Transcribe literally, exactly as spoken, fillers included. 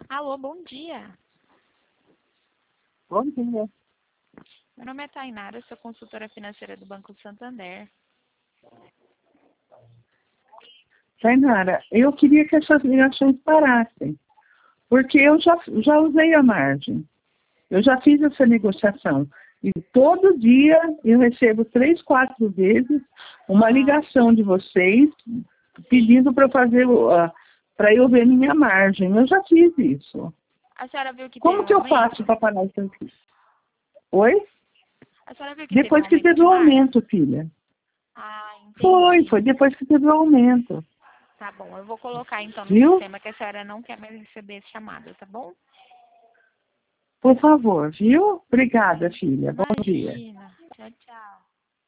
Alô, bom dia. Bom dia. Meu nome é Tainara, sou consultora financeira do Banco Santander. Tainara, eu queria que essas ligações parassem, porque eu já, já usei a margem. Eu já fiz essa negociação. E todo dia eu recebo três, quatro vezes uma ligação de vocês pedindo para fazer para eu ver minha margem. Eu já fiz isso. A senhora viu que Como teve que um eu aumento? faço para parar isso aqui? Oi? A senhora viu que Depois teve um que aumento teve de o margem? aumento, filha. Ah, entendi. Foi, foi depois que teve o aumento. Tá bom, eu vou colocar então no Viu? sistema que a senhora não quer mais receber essa chamada, tá bom? Por favor, viu? Obrigada, filha. Bom dia. Imagina. Tchau, tchau.